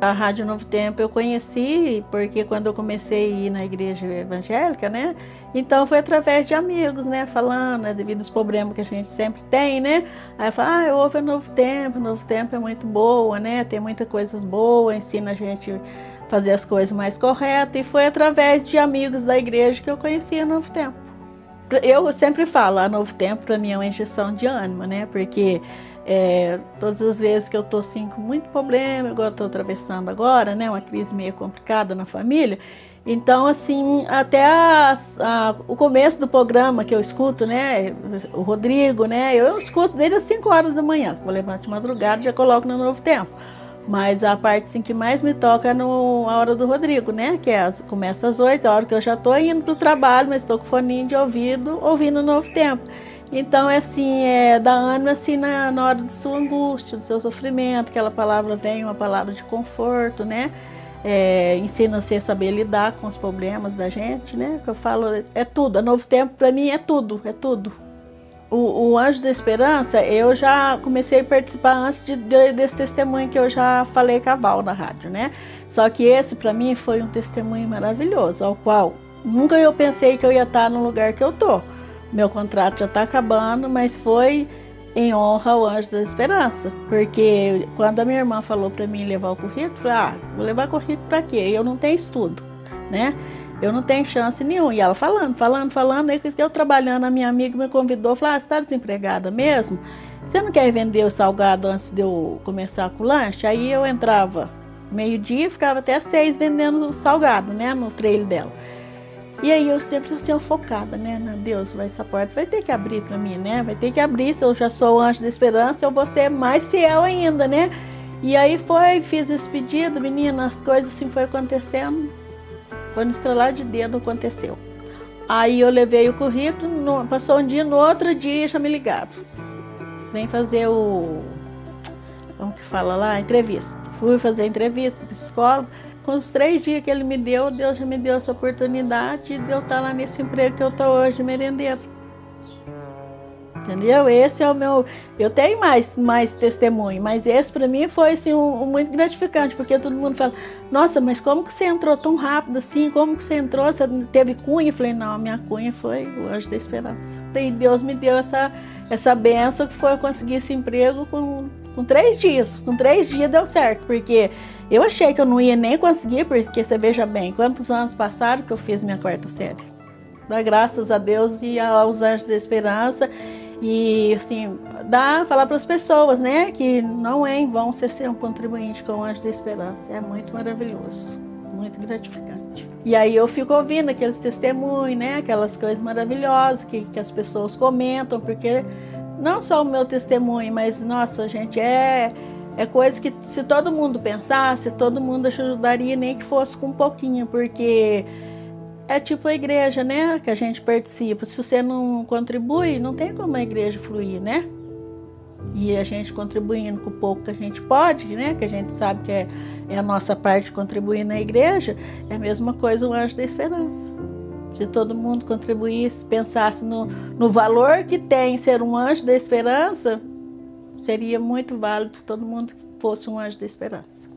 A Rádio Novo Tempo eu conheci porque quando eu comecei a ir na igreja evangélica, né? Então foi através de amigos, né? Falando, né, devido aos problemas que a gente sempre tem, né? Aí eu falo, eu ouvo a Novo Tempo é muito boa, né? Tem muitas coisas boas, ensina a gente a fazer as coisas mais corretas. E foi através de amigos da igreja que eu conheci a Novo Tempo. Eu sempre falo, a Novo Tempo para mim é uma injeção de ânimo, né? Porque todas as vezes que eu estou assim, com muito problema, igual eu estou atravessando agora, né? Uma crise meio complicada na família. Então, assim, até o começo do programa que eu escuto, né? O Rodrigo, né? Eu escuto desde as 5 horas da manhã. Eu levanto de madrugada e já coloco no Novo Tempo. Mas a parte assim, que mais me toca é a hora do Rodrigo, né? Que começa às 8, a hora que eu já estou indo para o trabalho, mas estou com foninho de ouvido, ouvindo o Novo Tempo. Então, assim, dá ânimo assim, na hora de sua angústia, do seu sofrimento, aquela palavra vem, uma palavra de conforto, né? Ensina você a saber lidar com os problemas da gente, né? Que eu falo, é tudo. A Novo Tempo, para mim, é tudo, é tudo. O Anjo da Esperança, eu já comecei a participar antes desse testemunho que eu já falei com a Val na rádio, né? Só que esse, para mim, foi um testemunho maravilhoso, ao qual nunca eu pensei que eu ia estar no lugar que eu tô. Meu contrato já está acabando, mas foi em honra ao Anjo da Esperança. Porque quando a minha irmã falou para mim levar o currículo, eu falei, vou levar currículo para quê? Eu não tenho estudo, né? Eu não tenho chance nenhuma. E ela falando, aí que eu trabalhando, a minha amiga me convidou, falou, você está desempregada mesmo? Você não quer vender o salgado antes de eu começar com o lanche? Aí eu entrava meio-dia, ficava até às 6 vendendo o salgado, né, no trailer dela. E aí eu sempre assim, focada, né? Deus, essa porta vai ter que abrir para mim, né? Vai ter que abrir, se eu já sou o Anjo da Esperança, eu vou ser mais fiel ainda, né? E aí fiz esse pedido, menina, as coisas assim foi acontecendo. Quando estralar de dedo, aconteceu. Aí eu levei o currículo, passou um dia, no outro dia já me ligaram. Vem fazer como que fala lá? Entrevista. Fui fazer a entrevista com o psicólogo. Com os 3 dias que ele me deu, Deus já me deu essa oportunidade de eu estar lá nesse emprego que eu estou hoje, de merendeiro. Entendeu? Esse é o meu... Eu tenho mais testemunho, mas esse para mim foi assim, muito gratificante, porque todo mundo fala, nossa, mas como que você entrou tão rápido assim? Como que você entrou? Você teve cunha? Eu falei, não, a minha cunha foi o Anjo da Esperança. E Deus me deu essa bênção que foi eu conseguir esse emprego com 3 dias. Com 3 dias deu certo, porque eu achei que eu não ia nem conseguir, porque você veja bem, quantos anos passaram que eu fiz minha 4ª série. Dá graças a Deus e aos Anjos da Esperança. E assim, falar para as pessoas, né, que não é em vão você ser um contribuinte com o Anjo da Esperança. É muito maravilhoso, muito gratificante. E aí eu fico ouvindo aqueles testemunhos, né, aquelas coisas maravilhosas que as pessoas comentam, porque não só o meu testemunho, mas, nossa, gente, é coisa que se todo mundo pensasse, todo mundo ajudaria, nem que fosse com um pouquinho, porque... É tipo a igreja, né, que a gente participa. Se você não contribui, não tem como a igreja fluir, né? E a gente contribuindo com o pouco que a gente pode, né, que a gente sabe que é a nossa parte de contribuir na igreja, é a mesma coisa o Anjo da Esperança. Se todo mundo contribuísse, pensasse no valor que tem ser um Anjo da Esperança, seria muito válido se todo mundo fosse um Anjo da Esperança.